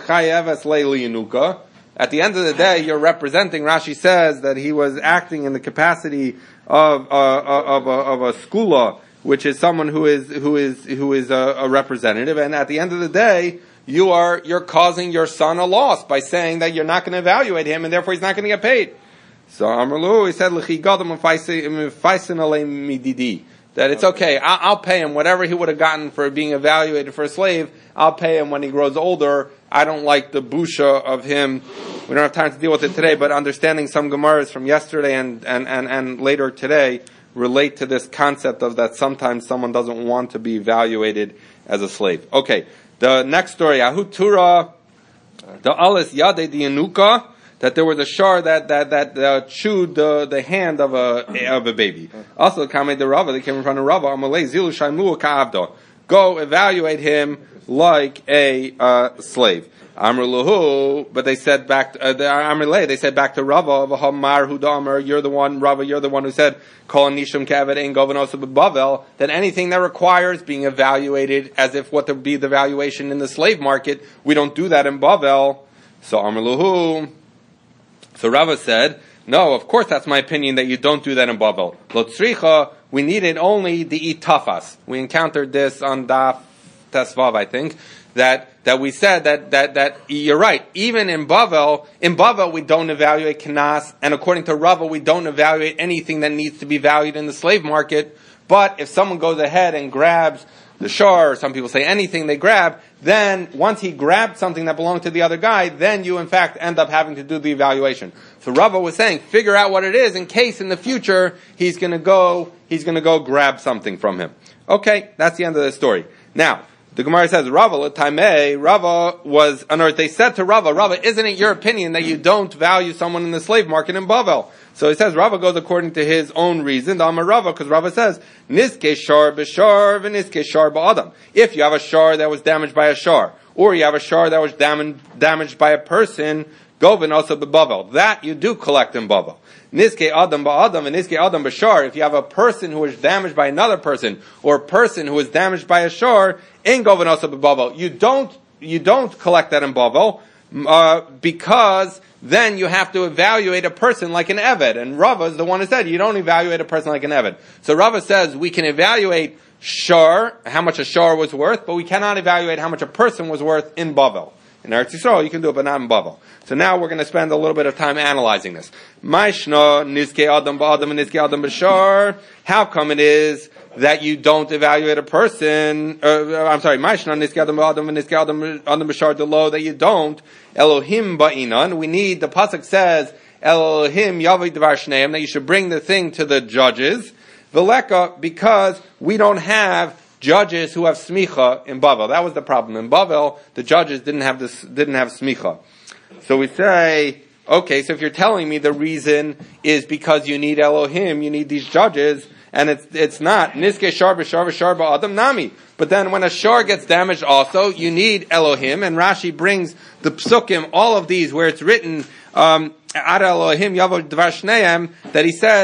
at the end of the day, you're representing. Rashi says that he was acting in the capacity of uh, of, a, of a skula, which is someone who is who is who is a, a representative. And at the end of the day, you are you're causing your son a loss by saying that you're not going to evaluate him, and therefore he's not going to get paid. So Amrulu, he said, that it's okay, I'll pay him whatever he would have gotten for being evaluated for a slave, I'll pay him when he grows older. I don't like the busha of him. We don't have time to deal with it today, but understanding some Gemaras from yesterday and, and, and, and later today relate to this concept of that sometimes someone doesn't want to be evaluated as a slave. Okay, the next story, Ahutura, the Alis Yade Dianuka, that there was a shar that that that uh, chewed the the hand of a of a baby. Also, the Kamei the Rava, they came in front of Rava. Amalei zilu shaimu ka'avdo. Go evaluate him like a uh, slave. Amruluhu, but they said back to, uh, the Amrulay, they said back to Rava, V'hamar hudamer, you're the one, Rava, you're the one who said, Kol nishum kaved ein govanosu b'bavel, that anything that requires being evaluated as if what would be the valuation in the slave market, we don't do that in Bavel. So Amruluhu, so Rava said, no, of course that's my opinion that you don't do that in Bavel. Lotzricha, we needed only the itafas. We encountered this on Daf Tesvav, I think, that that we said that that that you're right. Even in Bavel, in Bavel we don't evaluate kanas, and according to Rava, we don't evaluate anything that needs to be valued in the slave market. But if someone goes ahead and grabs the shor, or some people say anything they grab, then once he grabbed something that belonged to the other guy, then you in fact end up having to do the evaluation. So Rava was saying, figure out what it is in case in the future he's going to go, he's going to go grab something from him. Okay, that's the end of the story. Now, the Gemara says, Rava l'taimei, Rava was unearthed. They said to Rava, Rava, isn't it your opinion that you don't value someone in the slave market in Bavel? So he says, Rava goes according to his own reason, the Amar Rava, because Rava says, Niske shar b'shar v'niske shar ba'adam. If you have a shar that was damaged by a shar, or you have a shar that was dam- damaged by a person, govin also b'bavel. That you do collect in Bavel. Niske adam ba'adam and niske adam b'shar. If you have a person who is damaged by another person, or a person who is damaged by a shar, in govin also b'bavel. You don't, you don't collect that in Bavel, uh, because then you have to evaluate a person like an eved. And Rava is the one who said you don't evaluate a person like an eved. So Rava says we can evaluate shar, how much a shar was worth, but we cannot evaluate how much a person was worth in Bavel. In Eretz Yisrael, you can do it, but not in Bavel. So now we're going to spend a little bit of time analyzing this. Maishna nizke adam ba'adam and nizke adam b'shar. How come it is that you don't evaluate a person? Uh, I'm sorry, Maishna nizke adam ba'adam and nizke adam b'shar delo, that you don't. Elohim ba'inan. We need, the pasuk says, Elohim yavi dvar shneim, that you should bring the thing to the judges. Veleka, because we don't have judges who have smicha in Bavel. That was the problem. In Bavel, the judges didn't have this, didn't have smicha. So we say, okay, so if you're telling me the reason is because you need Elohim, you need these judges, and it's it's not niske shar b'shar b'shar ba'adam nami. But then when a shar gets damaged also, you need Elohim, and Rashi brings the psukim, all of these, where it's written, um, ad Elohim yavo dvar shneim, that he says,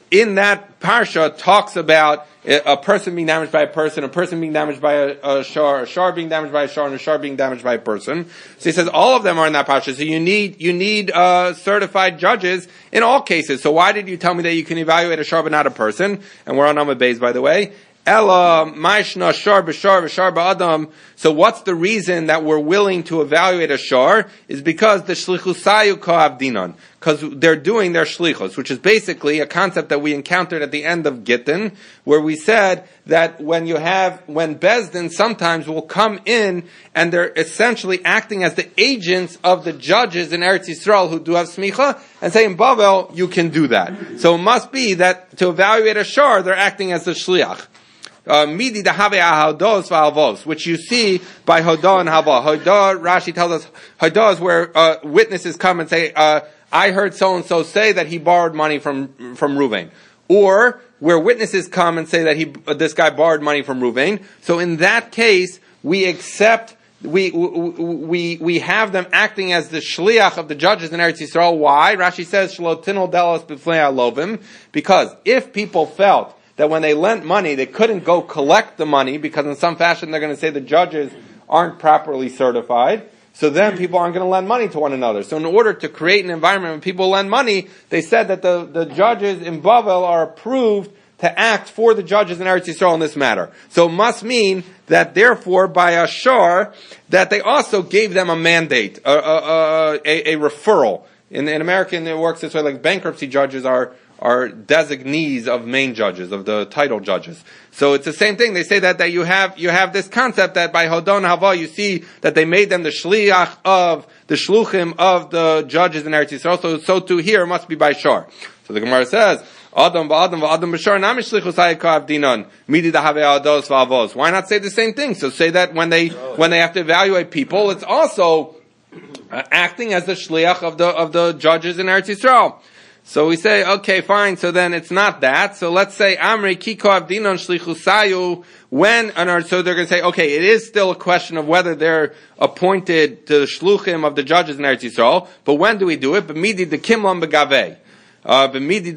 in that parsha talks about a person being damaged by a person, a person being damaged by a, a shar, a shar being damaged by a shar, and a shar being damaged by a person. So he says all of them are in that parsha. So you need you need uh, certified judges in all cases. So why did you tell me that you can evaluate a shar but not a person? And we're on Amud Beis, by the way. Ella ma'ishna shar b'shar v'shar ba'adam. So what's the reason that we're willing to evaluate a shar? Is because the shlichusayu ka'avdinan. Because they're doing their shlichus, which is basically a concept that we encountered at the end of Gittin, where we said that when you have, when Bezdin sometimes will come in and they're essentially acting as the agents of the judges in Eretz Yisrael who do have smicha, and say in Bavel, you can do that. So it must be that to evaluate a shar, they're acting as the shliach. Midi dahave ahados v'alvos, which you see by hodah and hava. Hodah, Rashi tells us, hodah is where uh, witnesses come and say, uh, I heard so and so say that he borrowed money from from Ruvain, or where witnesses come and say that he uh, this guy borrowed money from Ruvain. So in that case, we accept. We, we, we have them acting as the shliach of the judges in Eretz Yisrael. Why? Rashi says, shlotinol delos b'fnei alovim, because if people felt that when they lent money, they couldn't go collect the money because in some fashion they're going to say the judges aren't properly certified. So then people aren't going to lend money to one another. So in order to create an environment when people lend money, they said that the, the judges in Bavel are approved to act for the judges in Eretz Yisrael in this matter. So it must mean that therefore by a shar, that they also gave them a mandate, a, a, a, a referral. In, in American it works this way, like bankruptcy judges are are designees of main judges, of the title judges. So it's the same thing. They say that, that you have, you have this concept that by Hodon Hava, you see that they made them the shliach of, the shluchim of the judges in Eretz Yisrael. So, so too here must be by shar. So the Gemara says, Adam v'Adam v'Adam b'shar namish shlichus hayikav dinan midi dahave ados v'avos. Why not say the same thing? So say that when they, when they have to evaluate people, it's also uh, acting as the shliach of the, of the judges in Eretz Yisrael. So we say, okay, fine, so then it's not that. So let's say, Amri kiko avdinon shlichusayu, when, so they're going to say, okay, it is still a question of whether they're appointed to the shluchim of the judges in Eretz Yisrael, but when do we do it? B'midi de kimlam begaveh. Uh, so when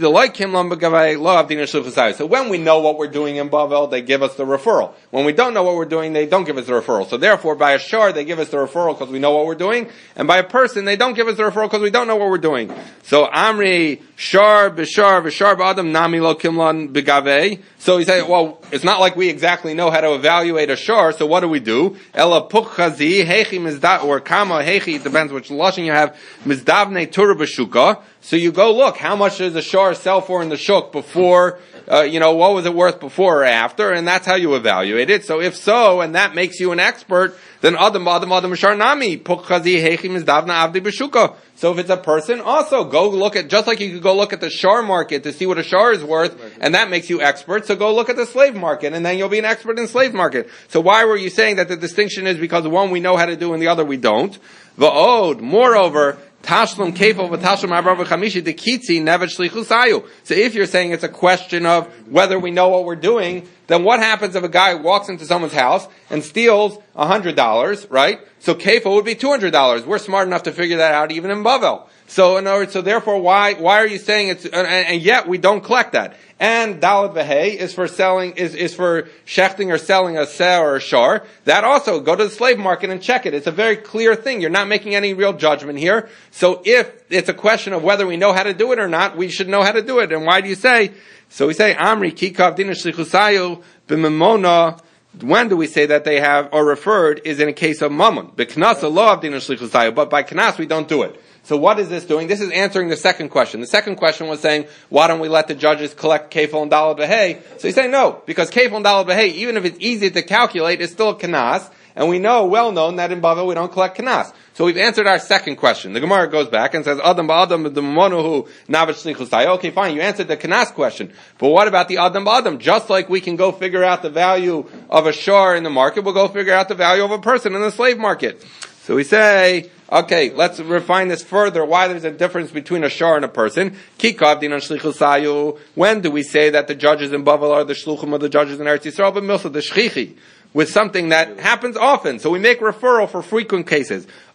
we know what we're doing in Bavel, they give us the referral. When we don't know what we're doing, they don't give us the referral. So therefore, by a shar, they give us the referral because we know what we're doing, and by a person, they don't give us the referral because we don't know what we're doing. So Amri shar b'shar v'shar b'adam nami lo kimlan b'gavei. So he said, well, it's not like we exactly know how to evaluate a shar. So what do we do? Ela puchazi hechi mizda or kama hechi. It depends which lashon you have. Mizdavnei tura b'shuka. So you go look, how much does a shar sell for in the shuk before, uh, you know, what was it worth before or after, and that's how you evaluate it. So if so, and that makes you an expert, then adam adam adam shar nami pukhazi hechim is davna avdi b'shuka. So if it's a person, also go look at, just like you could go look at the shar market to see what a shar is worth, and that makes you expert, so go look at the slave market, and then you'll be an expert in slave market. So why were you saying that the distinction is because one we know how to do and the other we don't? V'od, moreover, Tashlum kefil v'tashlum arba v'chamishi dekitzi nevet shlichusayu. So if you're saying it's a question of whether we know what we're doing, then what happens if a guy walks into someone's house and steals a hundred dollars, right? So kefil would be two hundred dollars. We're smart enough to figure that out even in Bavel. So in other words, so therefore, why why are you saying it's and, and yet we don't collect that? And Dalet V'Hei is for selling is is for shechting or selling a seh or a shar. That also go to the slave market and check it. It's a very clear thing. You're not making any real judgment here. So if it's a question of whether we know how to do it or not, we should know how to do it. And why do you say? So we say Amri Kikav Dina Shlichusayu b'Memona. When do we say that they have or referred is in a case of mammon? B'Knas lo of Dina Shlichusayu, but by Knas we don't do it. So what is this doing? This is answering the second question. The second question was saying, why don't we let the judges collect kefil and daled b'hei? So you say no, because kefil and daled b'hei, even if it's easy to calculate, it's still a kanas, and we know, well known, that in Bavel we don't collect kanas. So we've answered our second question. The Gemara goes back and says, Adam ba'adam b'demonuhu navet shlichusai. Okay, fine, you answered the kanas question. But what about the Adam ba'adam? Just like we can go figure out the value of a shar in the market, we'll go figure out the value of a person in the slave market. So we say, okay, let's refine this further, why there's a difference between a shar and a person. Kikav dinan shlichusayu. When do we say that the judges in Bavel are the shluchim of the judges in Eretz Yisrael? But milsa the shchichi, with something that happens often. So we make referral for frequent cases.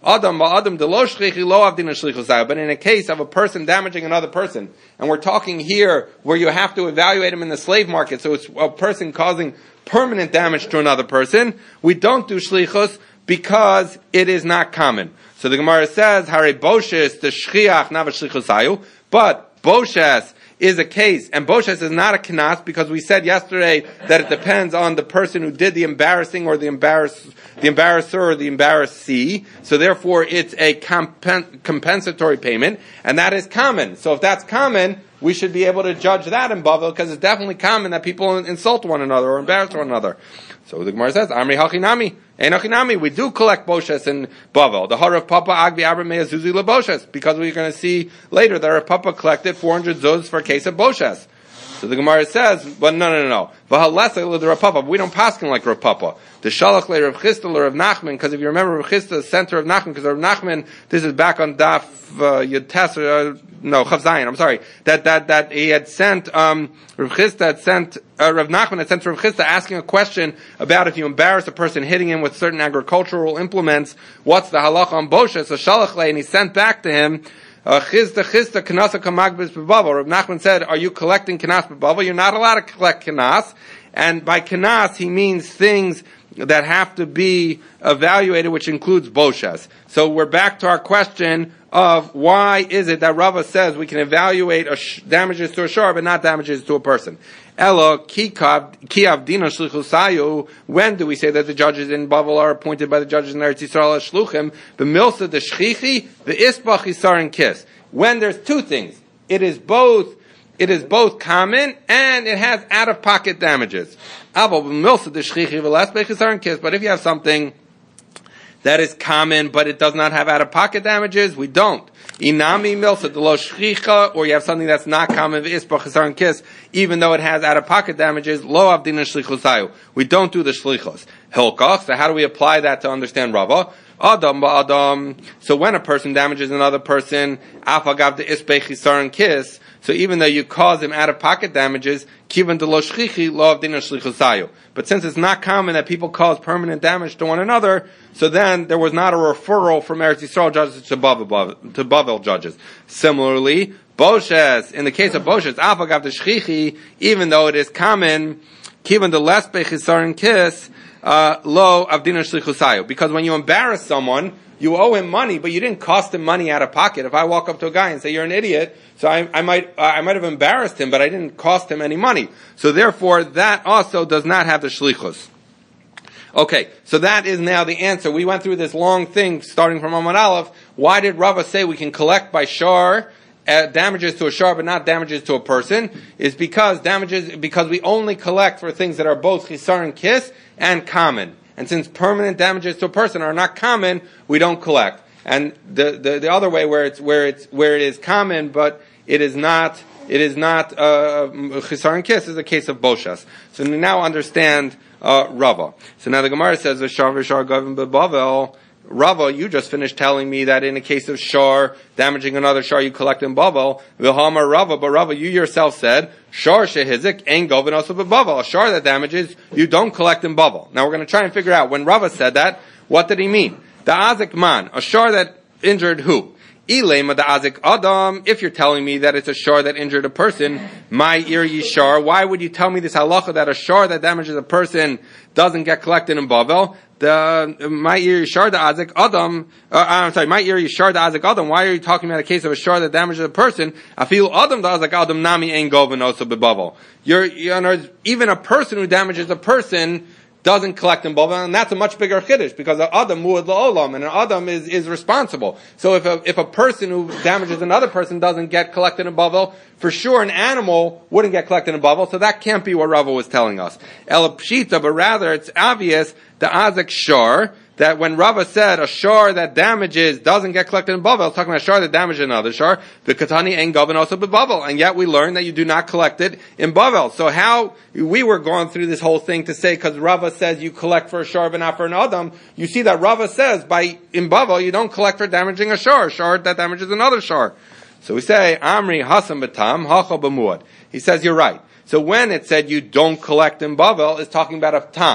Adam Adam de lo shlichi lo avdin shlichus. But in a case of a person damaging another person, and we're talking here where you have to evaluate him in the slave market, so it's a person causing permanent damage to another person, we don't do shlichus because it is not common. So the Gemara says, Hare Boshes the shchiach nav shlichusayu, but Boshes is a case, and Boshes is not a kinas, because we said yesterday that it depends on the person who did the embarrassing or the embarrass, the embarrasser or the embarrassee. So therefore, it's a compen- compensatory payment, and that is common. So if that's common, we should be able to judge that in Bavel, because it's definitely common that people insult one another or embarrass one another. So the Gemara says, Amri hachinami, ein hachinami, we do collect Boshes in Bavel. The Harav Papa Agbi Abramei Azuzi LeBoshes, because we're going to see later that Rav Papa collected four hundred zuz for a case of Boshes. So the Gemara says, but no, no, no, no. V'halesa the Rav Papa, we don't paskin like Rav Papa. The Shalach le Rav Chisda le Rav Nachman, because if you remember Rav Chisda, the center of Nachman, because Rav Nachman, this is back on Daf uh, Yudtes, uh, no, Chav Zayin, I'm sorry, that, that, that he had sent, um, Rav Chisda had sent, uh, Rav Nachman had sent Rav Chisda asking a question about if you embarrass a person hitting him with certain agricultural implements, what's the halacha on Boshes? So Shalach le, and he sent back to him, Uh, Chizda, chizda, kanasa kamagbis b'bavel. Rav Nachman said, are you collecting kanas b'bavel? You're not allowed to collect kanas. And by kanas, he means things that have to be evaluated, which includes boshes. So we're back to our question of why is it that Rava says we can evaluate a sh- damages to a shor, but not damages to a person. Elo, kiav dina shlichusayu, when do we say that the judges in Bavel are appointed by the judges in Eretz Yisrael as shluchim? B'milsa de shchichi, the isbach yisar and kiss. When there's two things. It is both, it is both common, and it has out-of-pocket damages. Avo b'milsa de shchichi v'lesbech yisar and kiss, but if you have something that is common, but it does not have out-of-pocket damages, we don't. Inami milsa de lo shchicha, or you have something that's not common, v'isbach yisar and kiss, even though it has out-of-pocket damages, lo avdin shlichusayu. We don't do the shlichos. Hilkach, so how do we apply that to understand Rava? Adam ba'adam. So when a person damages another person, afagav de isbech yisar and kiss, so even though you cause him out-of-pocket damages, kivan de lo shchichi, lo avdin shlichusayu. But since it's not common that people cause permanent damage to one another, so then there was not a referral from Eretz Yisrael judges to Bavel, to Bavel judges. Similarly, Boshes, in the case of Boshes, afagav de shchichi, even though it is common, kivan de lesbech yisar and kiss, uh, lo avdin shlichusayu. Because when you embarrass someone, you owe him money, but you didn't cost him money out of pocket. If I walk up to a guy and say, you're an idiot, so I, I might, uh, I might have embarrassed him, but I didn't cost him any money. So therefore, that also does not have the shlichus. Okay, so that is now the answer. We went through this long thing, starting from Amud Aleph. Why did Rava say we can collect by shar, uh, damages to a shar, but not damages to a person? Is because damages, because we only collect for things that are both chisar and kiss, and common. And since permanent damages to a person are not common, we don't collect. And the, the, the other way where it's, where it's, where it is common, but it is not, it is not, uh, chisar and kiss is a case of boshas. So we now understand, uh, Rava. So now the Gemara says, V'shar v'shar gavim bebavel. Rava, you just finished telling me that in a case of shar, damaging another shar, you collect in Bavel. V'hamar Rava, but Rava, you yourself said, shar shehizik ain't govin also bebavel. A shar that damages, you don't collect in Bavel. Now we're going to try and figure out, when Rava said that, what did he mean? The azik man, a shar that injured who? Ilema the azik adam, if you're telling me that it's a shar that injured a person, my ear yishar, why would you tell me this halacha that a shar that damages a person doesn't get collected in Bavel? The, my ear yishar the azik adam, uh, I'm sorry, my ear yishar the azik adam, why are you talking about a case of a shar that damages a person? I feel adam the azik adam nami ain't govin also bebavel. You're, you know, even a person who damages a person doesn't collect in Bavel, and that's a much bigger chiddush, because an Adam muad la'olam, and an Adam is, is responsible. So if a, if a person who damages another person doesn't get collected in Bavel, for sure an animal wouldn't get collected in Bavel, so that can't be what Rava was telling us. El pshita, but rather it's obvious, the azik shar, that when Rava said a shar that damages doesn't get collected in Bavel, it's talking about a shar that damages another shar, the katani ain't govern also be Bavel, and yet we learned that you do not collect it in Bavel. So how, we were going through this whole thing to say, because Rava says you collect for a shar but not for an adam, you see that Rava says by, in Bavel, you don't collect for damaging a shar, a shar that damages another shar. So we say, Amri Hasan Batam, Hacha B'muad. He says, you're right. So when it said you don't collect in Bavel, it's talking about a tam.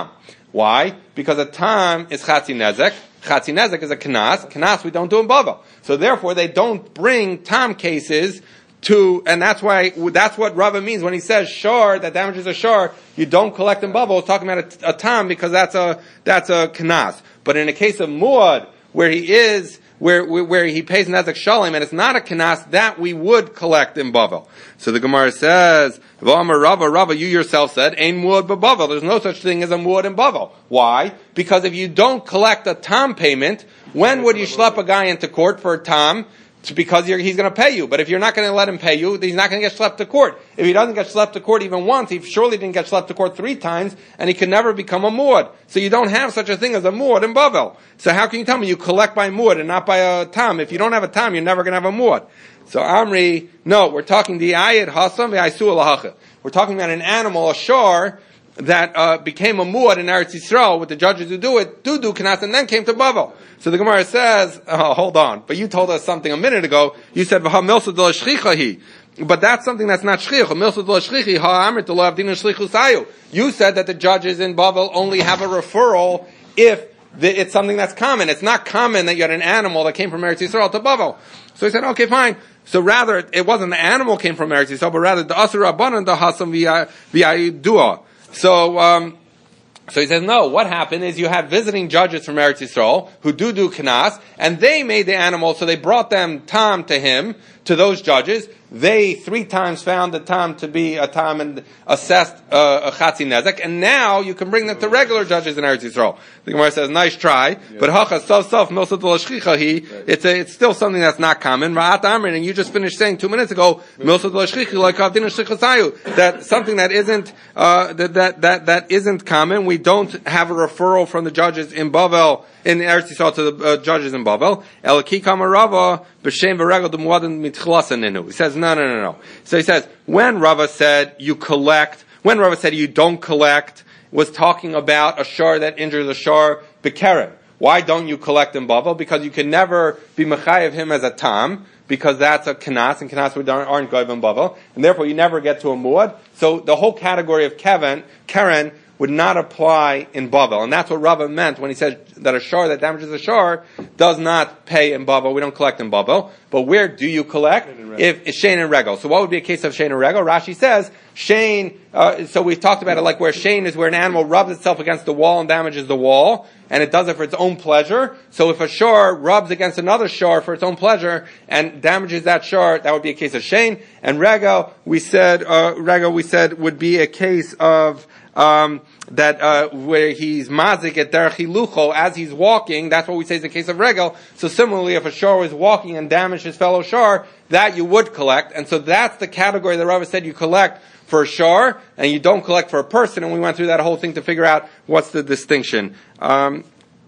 Why? Because a tam is chatzi nezek. Chatzi nezek is a knas. Knas we don't do in Bavel. So therefore they don't bring tam cases to, and that's why, that's what Rava means when he says shor, that damages a shor, you don't collect in Bavel. It's talking about a, a tam because that's a, that's a knas. But in a case of muad, where he is, where, where he pays nezek shalim, and it's not a knas, that we would collect in Bavel. So the Gemara says, V'amar Rava, Rava, you yourself said, Ein muad b'Bavel. There's no such thing as a muad in Bavel. Why? Because if you don't collect a tam payment, when would you schlep a guy into court for a tam? It's because you're, he's going to pay you. But if you're not going to let him pay you, he's not going to get schlepped to court. If he doesn't get schlepped to court even once, he surely didn't get schlepped to court three times, and he can never become a muad. So you don't have such a thing as a muad in Bavel. So how can you tell me you collect by muad and not by a tam? If you don't have a tam, you're never going to have a muad. So Amri, no, we're talking the ayat hasam v'aisu alacha. We're talking about an animal, a shor, that uh, became a muad in Eretz Yisrael with the judges who do it, do do kanas, and then came to Bavel. So the Gemara says, oh, hold on, but you told us something a minute ago. You said v'ha milsa de l'shchichahi, but that's something that's not shchich. Milsa de l'shchichi ha amrit de lo avdinu shlichusayu. You said that the judges in Bavel only have a referral if the, it's something that's common. It's not common that you had an animal that came from Eretz Yisrael to Bavel. So he said, okay, fine. So rather, it wasn't the animal came from Eretz Yisrael, but rather the asur rabbanan the hasam v'ayidua. So, um, so he says, no, what happened is you had visiting judges from Eretz Yisrael who do do knas, and they made the animal, so they brought them tam to him, to those judges. They three times found the tam to be a tam and assessed uh, a chatzi nezek, and now you can bring them to regular judges in Eretz Yisrael. The Gemara says, nice try, yeah. But hacha sof sof milsat l'shchichahi, it's a, it's still something that's not common. Ra'at amrin, and you just finished saying two minutes ago, milsat l'shchichi like avdin shchichasayu, that something that isn't uh, that that that that isn't common. We don't have a referral from the judges in Bavel, in Eretz Yisrael, to the uh, judges in Bavel. El ki kamarava b'shem v'regel d'muadin mitchlasan ninu. He says, no, no, no, no. So he says, when Rava said you collect, when Rava said you don't collect, was talking about a shor that injures a shor b'keren. Why don't you collect in Bavel? Because you can never be mechayev him as a tam, because that's a kanas, and kanas aren't goyv in Bavel, and therefore you never get to a muad. So the whole category of keren, keren would not apply in Bavel, and that's what Rava meant when he said that a shor that damages a shor does not pay in Bavel. We don't collect in Bavel. But where do you collect? If it's shein and regel. So what would be a case of shein and regel? Rashi says shein. Uh, so we've talked about it like where shein is where an animal rubs itself against the wall and damages the wall, and it does it for its own pleasure. So if a shor rubs against another shor for its own pleasure and damages that shor, that would be a case of shein. And regel, we said uh, regel, we said would be a case of Um, that uh, where he's mazik at derech hilucho as he's walking. That's what we say is the case of regel. So similarly, if a shor is walking and damaged his fellow shor, that you would collect. And so that's the category that Rava said you collect for a shor, and you don't collect for a person. And we went through that whole thing to figure out what's the distinction. Um,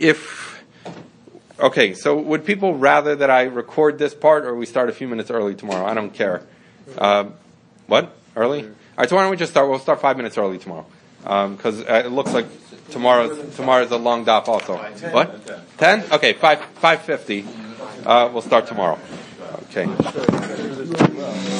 if okay, so would people rather that I record this part or we start a few minutes early tomorrow? I don't care. Um, what early? All right. So why don't we just start? We'll start five minutes early tomorrow. Because um, uh, it looks like tomorrow's tomorrow's a long daf also. What? Ten? Okay, five five fifty. Uh, we'll start tomorrow. Okay.